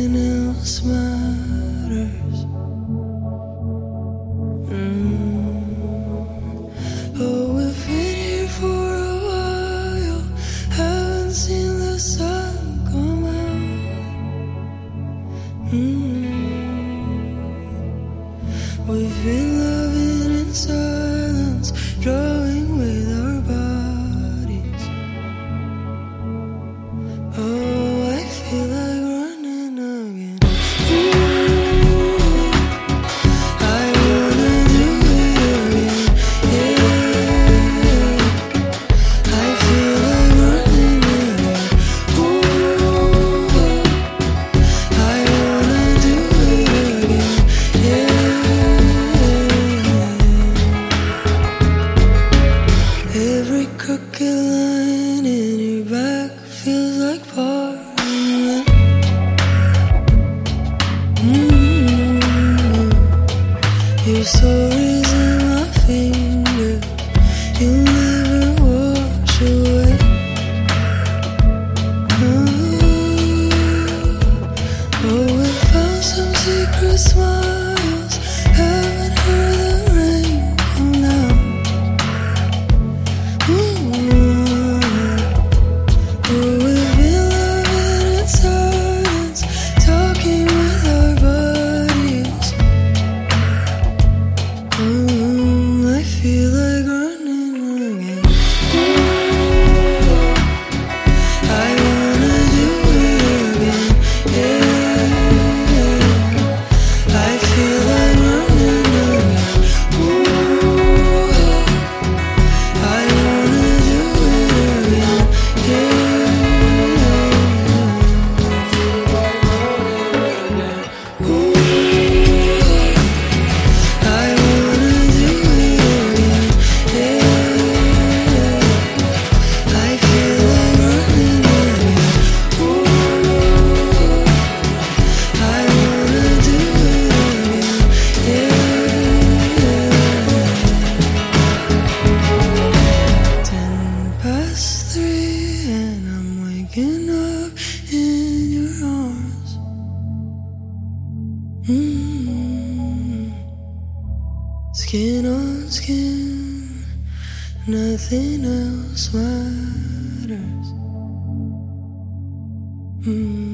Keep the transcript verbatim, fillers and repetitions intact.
nothing else matters. Mm. Oh, we've been here for a while, haven't seen the sun come out. Mm. We've been loving in silence, drawing with our bodies. Oh, I feel like running again. Ooh, I wanna do it again. Yeah, I feel like running again. Ooh, I wanna do it again. Yeah, every crooked line in your back feels like parliament. Mm-hmm. Your story's in my finger, you'll never wash away. Oh, oh, we found some secret smiles, haven't heard the rain come down. Mm-hmm. Oh, we've been loving in silence, talking with our bodies. Mm, I feel like running again. Ooh, I wanna do it again. Yeah, I feel like running again. Ooh, I wanna do it again. Yeah. Ooh, I wanna do it again. Yeah, I feel like running again. Ooh, I wanna do it again. Yeah. Ten past three and I'm waking up in your arms. Mm. Skin on skin, nothing else matters. Mm.